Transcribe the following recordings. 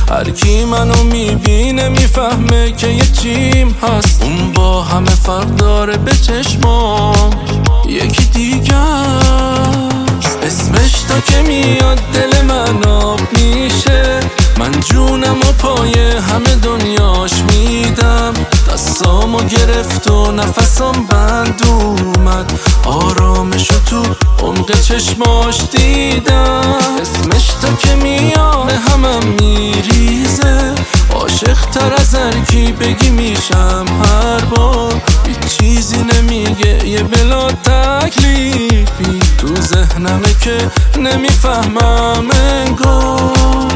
هر کی منو میبینه میفهمه که یه چیم هست. اون با همه فرق داره به چشمام یکی دیگه است. اسمش تا که میاد دل من آب میشه. من جونم و پای همه دنیاش میدم. دستامو گرفت و نفسام بند اومد. آرامشو تو عمق چشماش دیدم. اسمش تا که میاد به همم میریزه. عاشق تر از هر کی بگی میشم هر بار. هیچ چیزی نمیگه یه بلا تکلیفی تو ذهنمه که نمیفهمم انگار.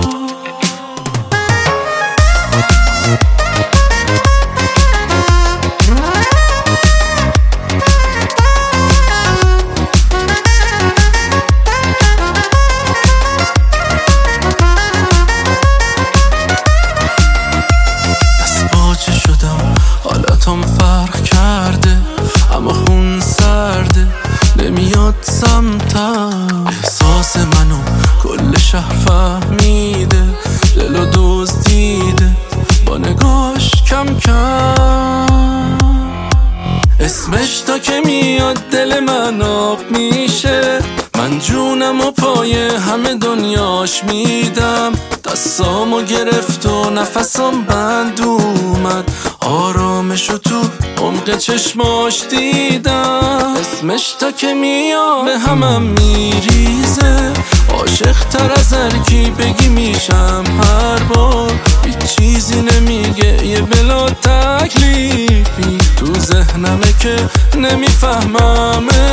حالتم فرق کرده اما خون سرده نمیاد سمتم. احساس منو کل شهر فهمیده. دلو دزدیده با نگاش کم کم. اسمش تا که میاد دل من آب میشه. من جونم و پای همه دنیاش میدم. دستامو گرفت و نفسام بند اومد. آرامشو تو عمق چشماش دیدم. اسمش تا که میاد به همم میریزه. عاشق تر از هر کی بگی میشم هر بار. هیچ چیزی نمیگه یه بلا تکلیفی تو ذهنمه که نمیفهمم